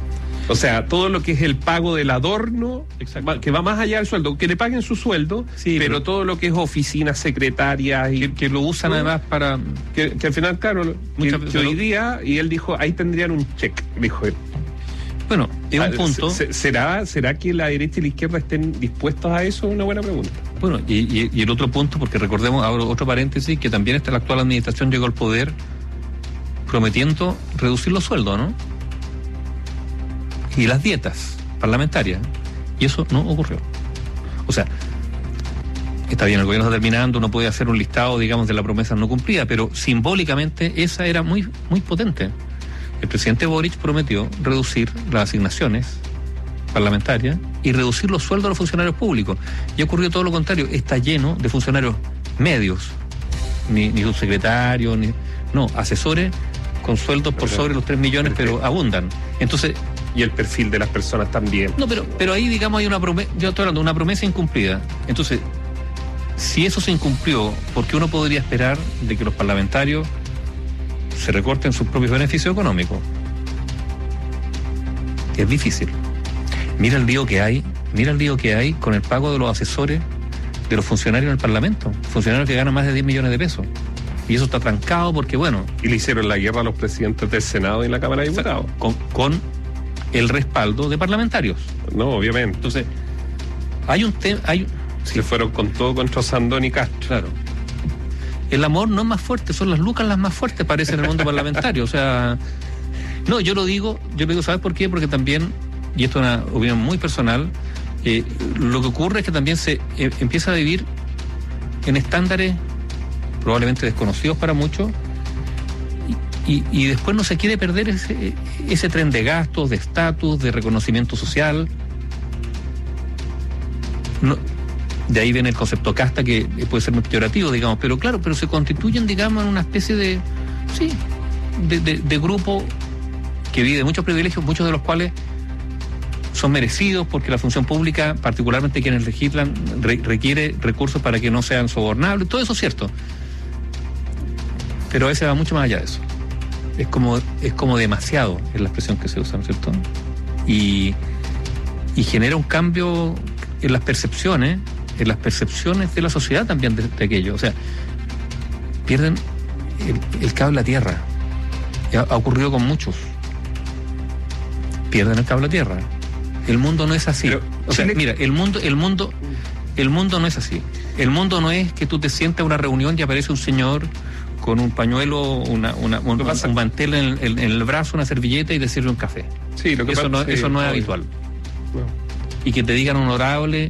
O sea, todo lo que es el pago del adorno, que va más allá del sueldo, que le paguen su sueldo, sí, pero todo lo que es oficinas, secretarias y que lo usan además para que al final, claro, que hoy día, y él dijo, ahí tendrían un cheque, dijo él. Bueno, es un punto. ¿Será que la derecha y la izquierda estén dispuestos a eso? Una buena pregunta. Bueno, y el otro punto, porque recordemos, ahora otro paréntesis, que también la actual administración llegó al poder prometiendo reducir los sueldos, ¿no? Y las dietas parlamentarias. Y eso no ocurrió. O sea, está bien, el gobierno está terminando, uno puede hacer un listado, digamos, de la promesa no cumplida, pero simbólicamente esa era muy, muy potente. El presidente Boric prometió reducir las asignaciones parlamentarias y reducir los sueldos de los funcionarios públicos. Y ha ocurrido todo lo contrario, está lleno de funcionarios medios, ni subsecretarios, no, asesores con sueldos por sobre los 3 millones, pero abundan. Entonces, y el perfil de las personas también. No, pero ahí, digamos, hay una promesa, yo estoy hablando de una promesa incumplida. Entonces, si eso se incumplió, ¿por qué uno podría esperar de que los parlamentarios se recorten sus propios beneficios económicos? Es difícil. Mira el lío que hay con el pago de los asesores de los funcionarios en el Parlamento, funcionarios que ganan más de 10 millones de pesos. Y eso está trancado porque, bueno... Y le hicieron la guerra a los presidentes del Senado y en la Cámara de Diputados. Con el respaldo de parlamentarios. No, obviamente. Entonces, hay un tema... Se fueron con todo contra Sandón y Castro. Claro. El amor no es más fuerte, son las lucas las más fuertes, parece, en el mundo parlamentario. O sea, no, yo lo digo, ¿sabes por qué? Porque también, y esto es una opinión muy personal, lo que ocurre es que también se empieza a vivir en estándares probablemente desconocidos para muchos, y después no se quiere perder ese tren de gastos, de estatus, de reconocimiento social. No, de ahí viene el concepto casta, que puede ser muy peyorativo, digamos, pero claro, pero se constituyen, digamos, en una especie de grupo que vive de muchos privilegios, muchos de los cuales son merecidos, porque la función pública, particularmente quienes legislan, requiere recursos para que no sean sobornables. Todo eso es cierto, pero a veces va mucho más allá de eso. Es como demasiado, es la expresión que se usa, ¿no es cierto? Y genera un cambio en las percepciones de la sociedad también de aquello. O sea, pierden el cable a tierra. Ha ocurrido con muchos. Pierden el cable a tierra. El mundo no es así. Pero, o sea, mira, el mundo no es así. El mundo no es que tú te sientas a una reunión y aparece un señor con un pañuelo, un mantel en el brazo, una servilleta y te sirve un café. Sí, lo que eso no es habitual. No. Y que te digan honorable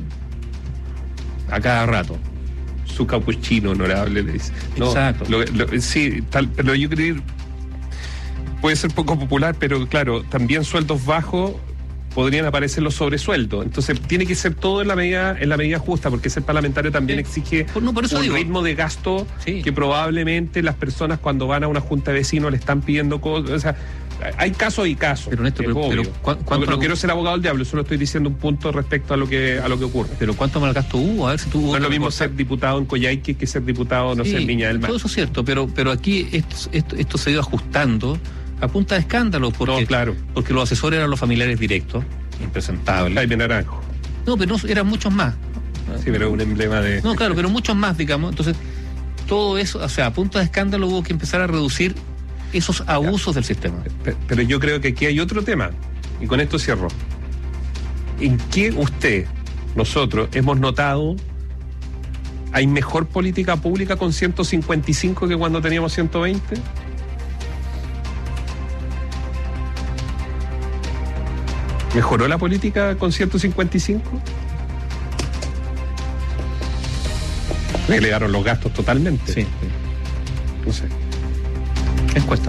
a cada rato. Su capuchino honorable, le dice. No, exacto. Sí, pero yo creo que puede ser poco popular, pero claro, también sueldos bajos podrían aparecer los sobresueldos. Entonces tiene que ser todo en la medida justa, porque ser parlamentario también exige un ritmo de gasto que probablemente las personas cuando van a una junta de vecinos le están pidiendo cosas. O sea, hay casos y casos. Pero Néstor, no quiero ser abogado del diablo, solo estoy diciendo un punto respecto a lo que ocurre. Pero ¿cuánto mal gasto hubo? A ver si tú... No es lo mismo ser diputado en Coyhaique que ser diputado, no sé, en Viña del Mar. Todo eso es cierto, pero aquí esto se ha ido ajustando a punta de escándalo, porque los asesores eran los familiares directos, impresentables. Jaime Naranjo. No, pero no, eran muchos más. Sí, pero un emblema de... No, claro, pero muchos más, digamos. Entonces, todo eso, o sea, a punta de escándalo hubo que empezar a reducir esos abusos del sistema. Pero yo creo que aquí hay otro tema, y con esto cierro. ¿En qué nosotros, hemos notado hay mejor política pública con 155 que cuando teníamos 120? ¿Mejoró la política con 155? Elevaron los gastos totalmente. Sí. No sé. Encuesta.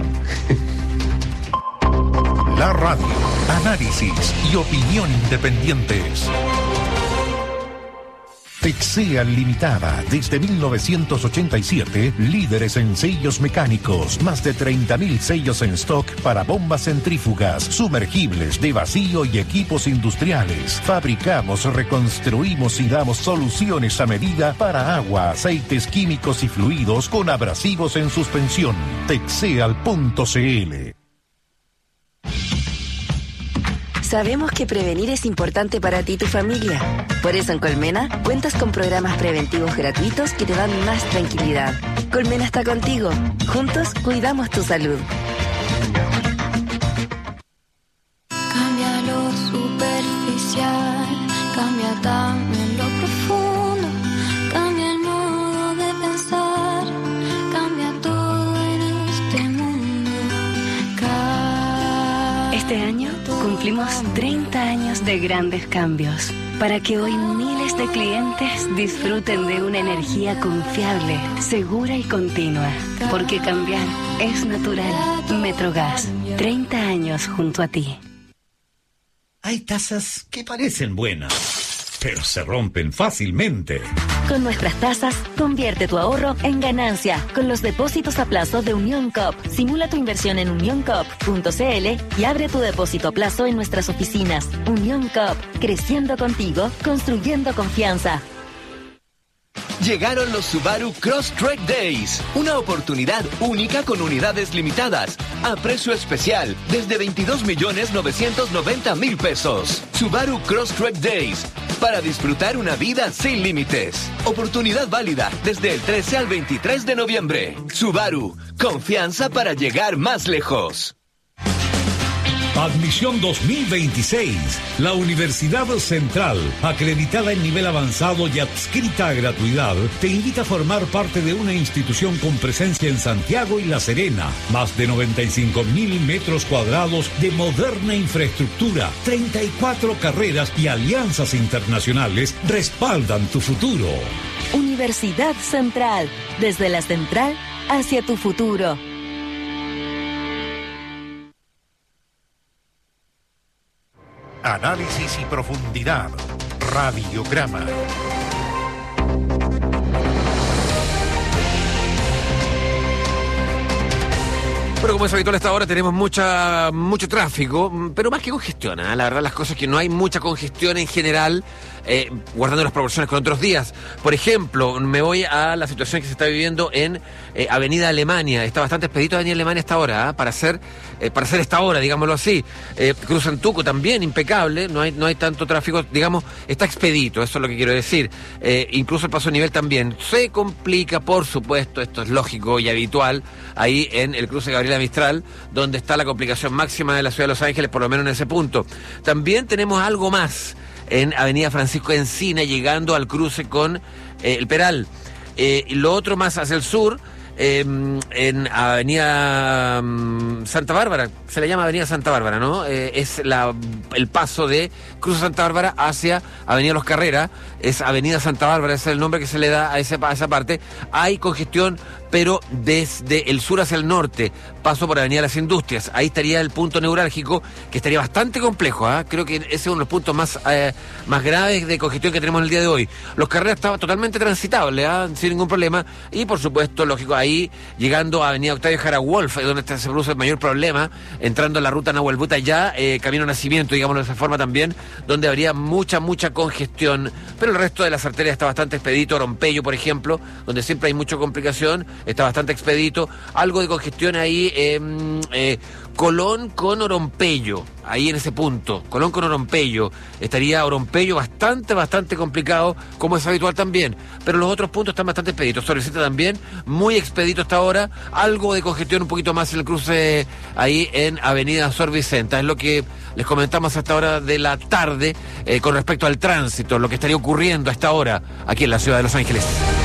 La radio, análisis y opinión independientes. Texea Limitada, desde 1987, líderes en sellos mecánicos, más de 30.000 sellos en stock para bombas centrífugas, sumergibles de vacío y equipos industriales. Fabricamos, reconstruimos y damos soluciones a medida para agua, aceites químicos y fluidos con abrasivos en suspensión. Texeal.cl. Sabemos que prevenir es importante para ti y tu familia. Por eso en Colmena cuentas con programas preventivos gratuitos que te dan más tranquilidad. Colmena está contigo. Juntos cuidamos tu salud. Cambia lo superficial, cambia también lo profundo, cambia el modo de pensar, cambia todo en este mundo. Este año cumplimos 30 años de grandes cambios para que hoy miles de clientes disfruten de una energía confiable, segura y continua. Porque cambiar es natural. Metrogas, 30 años junto a ti. Hay tasas que parecen buenas, pero se rompen fácilmente. Con nuestras tasas, convierte tu ahorro en ganancia con los depósitos a plazo de Unión Coop. Simula tu inversión en unioncoop.cl y abre tu depósito a plazo en nuestras oficinas. Unión Coop, creciendo contigo, construyendo confianza. Llegaron los Subaru Crosstrek Days, una oportunidad única con unidades limitadas, a precio especial, desde 22.990.000 pesos. Subaru Crosstrek Days, para disfrutar una vida sin límites. Oportunidad válida desde el 13 al 23 de noviembre. Subaru, confianza para llegar más lejos. Admisión 2026. La Universidad Central, acreditada en nivel avanzado y adscrita a gratuidad, te invita a formar parte de una institución con presencia en Santiago y La Serena. Más de 95.000 metros cuadrados de moderna infraestructura, 34 carreras y alianzas internacionales respaldan tu futuro. Universidad Central, desde la central hacia tu futuro. Análisis y profundidad. Radiograma. Bueno, como es habitual a esta hora, tenemos mucho tráfico, pero más que congestión, la verdad las cosas es que no hay mucha congestión en general, guardando las proporciones con otros días. Por ejemplo, me voy a la situación que se está viviendo en Avenida Alemania. Está bastante expedito Avenida Alemania esta hora, para hacer esta hora, digámoslo así. Cruz Antuco también, impecable, no hay tanto tráfico, digamos, está expedito, eso es lo que quiero decir. Incluso el paso a nivel también. Se complica, por supuesto, esto es lógico y habitual, ahí en el cruce Gabriela Mistral, donde está la complicación máxima de la ciudad de Los Ángeles, por lo menos en ese punto. También tenemos algo más en Avenida Francisco Encina, llegando al cruce con el Peral. Y lo otro más hacia el sur, en Avenida Santa Bárbara, se le llama Avenida Santa Bárbara, ¿no? Es el paso de Cruz Santa Bárbara hacia Avenida Los Carreras, es Avenida Santa Bárbara, ese es el nombre que se le da a esa parte. Hay congestión, pero desde el sur hacia el norte, paso por Avenida Las Industrias, ahí estaría el punto neurálgico, que estaría bastante complejo, creo que ese es uno de los puntos más graves de congestión que tenemos en el día de hoy. Los Carreras estaba totalmente transitable, sin ningún problema, y por supuesto, lógico, ahí llegando a Avenida Octavio Jara Wolf, donde se produce el mayor problema, entrando en la ruta Nahuelbuta ya, camino Nacimiento, digámoslo de esa forma también, donde habría mucha congestión, pero el resto de las arterias está bastante expedito. Orompeyo, por ejemplo, donde siempre hay mucha complicación, está bastante expedito. Algo de congestión ahí, Colón con Orompeyo, ahí en ese punto, Colón con Orompeyo, estaría Orompeyo bastante complicado, como es habitual también, pero los otros puntos están bastante expeditos. Sorecita también, muy expedito hasta ahora, algo de congestión un poquito más en el cruce ahí en Avenida Sor Vicenta, es lo que les comentamos a esta hora de la tarde con respecto al tránsito, lo que estaría ocurriendo a esta hora aquí en la ciudad de Los Ángeles.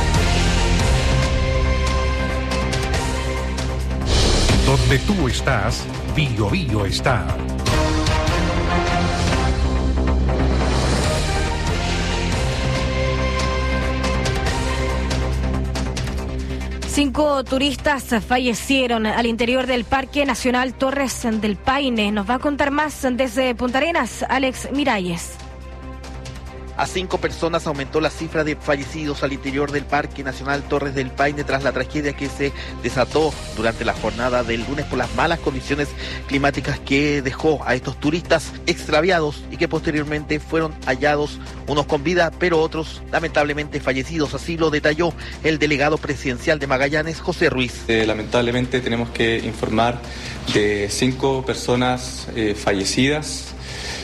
Donde tú estás, Bio Bio está. Cinco turistas fallecieron al interior del Parque Nacional Torres del Paine. Nos va a contar más desde Punta Arenas, Alex Miralles. A 5 personas aumentó la cifra de fallecidos al interior del Parque Nacional Torres del Paine tras la tragedia que se desató durante la jornada del lunes por las malas condiciones climáticas que dejó a estos turistas extraviados y que posteriormente fueron hallados, unos con vida, pero otros lamentablemente fallecidos. Así lo detalló el delegado presidencial de Magallanes, José Ruiz. Lamentablemente tenemos que informar de 5 personas fallecidas.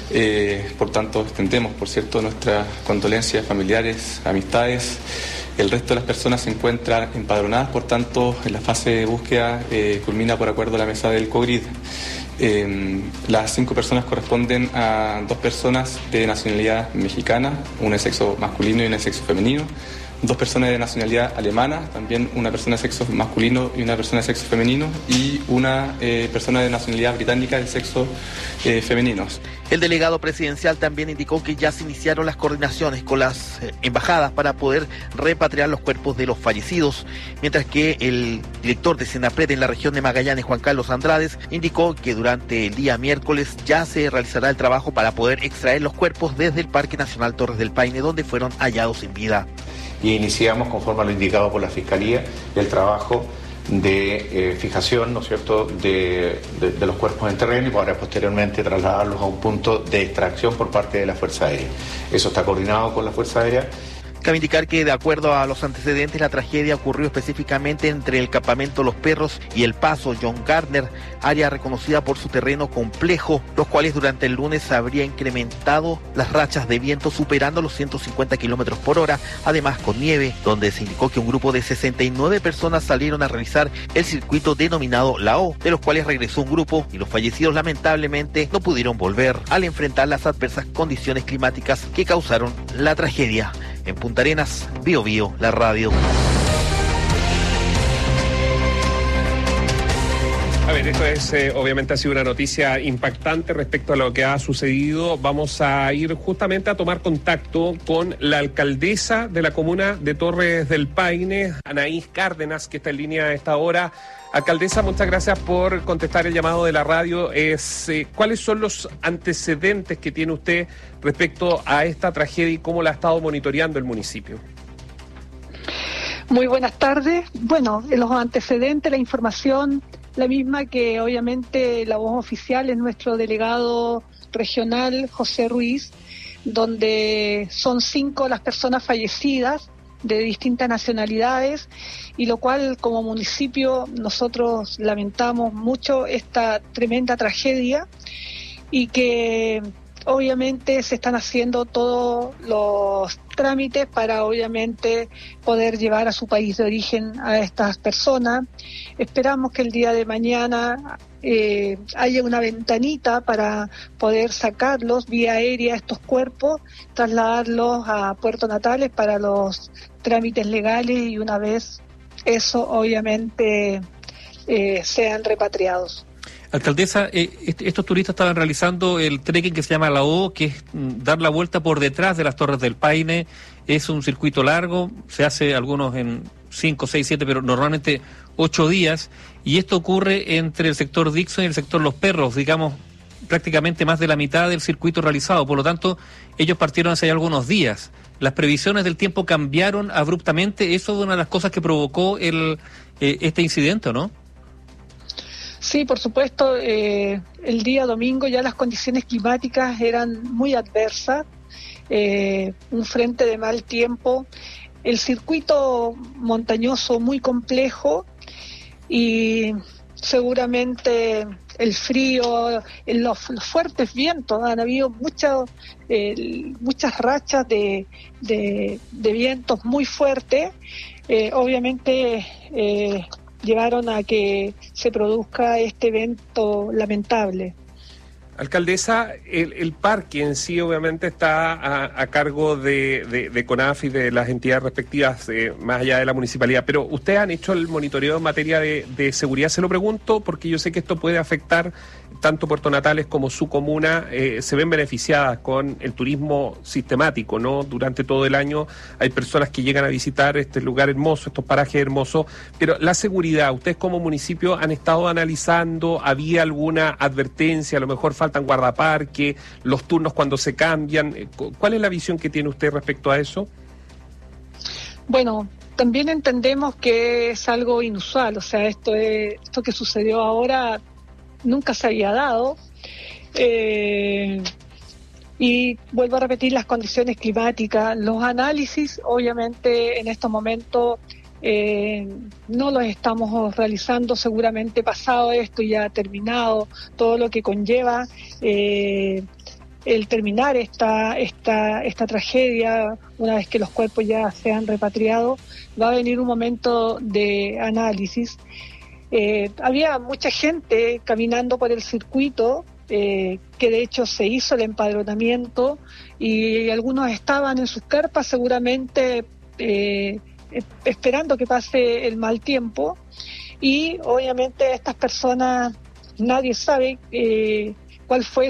Por tanto, extendemos, por cierto, nuestras condolencias familiares, amistades. El resto de las personas se encuentran empadronadas, por tanto, en la fase de búsqueda culmina por acuerdo a la mesa del COGRID. Las 5 personas corresponden a 2 personas de nacionalidad mexicana, una de sexo masculino y una de sexo femenino, 2 personas de nacionalidad alemana, también una persona de sexo masculino y una persona de sexo femenino, y una persona de nacionalidad británica de sexo femenino. El delegado presidencial también indicó que ya se iniciaron las coordinaciones con las embajadas para poder repatriar los cuerpos de los fallecidos, mientras que el director de Senapred en la región de Magallanes, Juan Carlos Andrades, indicó que durante el día miércoles ya se realizará el trabajo para poder extraer los cuerpos desde el Parque Nacional Torres del Paine, donde fueron hallados sin vida. Y iniciamos, conforme a lo indicado por la Fiscalía, el trabajo de fijación, ¿no es cierto?, de los cuerpos en terreno y para posteriormente trasladarlos a un punto de extracción por parte de la Fuerza Aérea. Eso está coordinado con la Fuerza Aérea. Cabe indicar que, de acuerdo a los antecedentes, la tragedia ocurrió específicamente entre el campamento Los Perros y el Paso John Gardner, área reconocida por su terreno complejo, los cuales durante el lunes habría incrementado las rachas de viento superando los 150 kilómetros por hora, además con nieve, donde se indicó que un grupo de 69 personas salieron a realizar el circuito denominado La O, de los cuales regresó un grupo y los fallecidos lamentablemente no pudieron volver al enfrentar las adversas condiciones climáticas que causaron la tragedia. En Punta Arenas, Bío Bío, la radio. A ver, esto es, obviamente ha sido una noticia impactante respecto a lo que ha sucedido. Vamos a ir justamente a tomar contacto con la alcaldesa de la comuna de Torres del Paine, Anaís Cárdenas, que está en línea a esta hora. Alcaldesa, muchas gracias por contestar el llamado de la radio. ¿Cuáles son los antecedentes que tiene usted respecto a esta tragedia y cómo la ha estado monitoreando el municipio? Muy buenas tardes. Bueno, los antecedentes, la información, la misma que obviamente la voz oficial es nuestro delegado regional, José Ruiz, donde son 5 las personas fallecidas de distintas nacionalidades, y lo cual como municipio nosotros lamentamos mucho esta tremenda tragedia y que obviamente se están haciendo todos los trámites para obviamente poder llevar a su país de origen a estas personas. Esperamos que el día de mañana haya una ventanita para poder sacarlos vía aérea, estos cuerpos, trasladarlos a Puerto Natales para los trámites legales y una vez eso obviamente sean repatriados. Alcaldesa, estos turistas estaban realizando el trekking que se llama La O, que es dar la vuelta por detrás de las Torres del Paine. Es un circuito largo, se hace algunos en 5, 6, 7, pero normalmente 8 días. Y esto ocurre entre el sector Dixon y el sector Los Perros, digamos, prácticamente más de la mitad del circuito realizado. Por lo tanto, ellos partieron hace algunos días. Las previsiones del tiempo cambiaron abruptamente. Eso es una de las cosas que provocó este incidente, ¿no? Sí, por supuesto, el día domingo ya las condiciones climáticas eran muy adversas, un frente de mal tiempo, el circuito montañoso muy complejo y seguramente el frío, los fuertes vientos, han habido muchas rachas de vientos muy fuertes, obviamente llevaron a que se produzca este evento lamentable. Alcaldesa, el parque en sí obviamente está a cargo de CONAF y de las entidades respectivas, más allá de la municipalidad, pero ¿ustedes han hecho el monitoreo en materia de seguridad? Se lo pregunto porque yo sé que esto puede afectar tanto Puerto Natales como su comuna, se ven beneficiadas con el turismo sistemático, ¿no? Durante todo el año hay personas que llegan a visitar este lugar hermoso, estos parajes hermosos, pero la seguridad, ¿ustedes como municipio han estado analizando? ¿Había alguna advertencia? A lo mejor faltan guardaparque, los turnos cuando se cambian. ¿Cuál es la visión que tiene usted respecto a eso? Bueno, también entendemos que es algo inusual, o sea, esto que sucedió ahora nunca se había dado, y vuelvo a repetir las condiciones climáticas, los análisis obviamente en estos momentos no los estamos realizando, seguramente pasado esto ya terminado todo lo que conlleva el terminar esta tragedia, una vez que los cuerpos ya sean repatriados, va a venir un momento de análisis. Había mucha gente caminando por el circuito, que de hecho se hizo el empadronamiento y algunos estaban en sus carpas seguramente esperando que pase el mal tiempo, y obviamente estas personas, nadie sabe cuál fue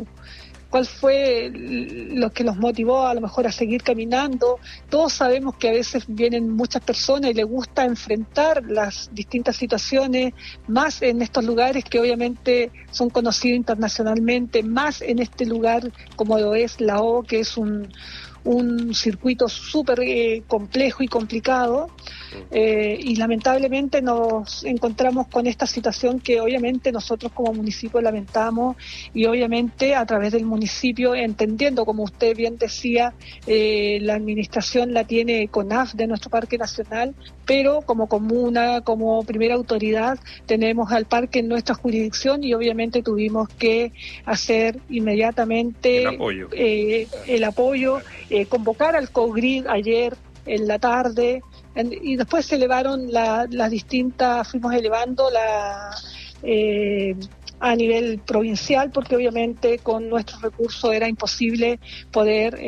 lo que los motivó a lo mejor a seguir caminando. Todos sabemos que a veces vienen muchas personas y les gusta enfrentar las distintas situaciones, más en estos lugares que obviamente son conocidos internacionalmente, más en este lugar como lo es la O, que es un circuito súper complejo y complicado, y lamentablemente nos encontramos con esta situación que obviamente nosotros como municipio lamentamos, y obviamente a través del municipio, entendiendo, como usted bien decía, la administración la tiene CONAF de nuestro Parque Nacional, pero como comuna, como primera autoridad, tenemos al parque en nuestra jurisdicción y obviamente tuvimos que hacer inmediatamente el apoyo, convocar al COGRID ayer en la tarde, y después se elevaron las distintas, fuimos elevando a nivel provincial, porque obviamente con nuestros recursos era imposible poder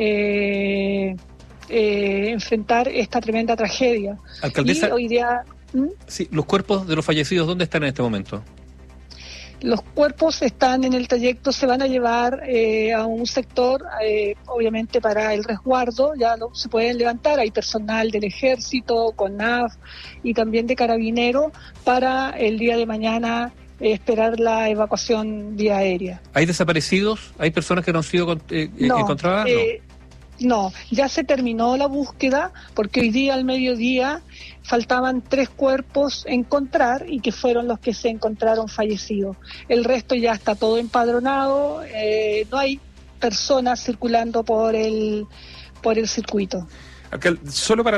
enfrentar esta tremenda tragedia. Alcaldesa, y hoy día, sí, los cuerpos de los fallecidos, ¿dónde están en este momento? Los cuerpos están en el trayecto, se van a llevar a un sector, obviamente para el resguardo, ya se pueden levantar, hay personal del Ejército, CONAF y también de Carabineros para el día de mañana esperar la evacuación vía aérea. ¿Hay desaparecidos? ¿Hay personas que no han sido encontradas? No, ya se terminó la búsqueda, porque hoy día al mediodía faltaban 3 cuerpos encontrar y que fueron los que se encontraron fallecidos. El resto ya está todo empadronado, no hay personas circulando por el circuito. Solo para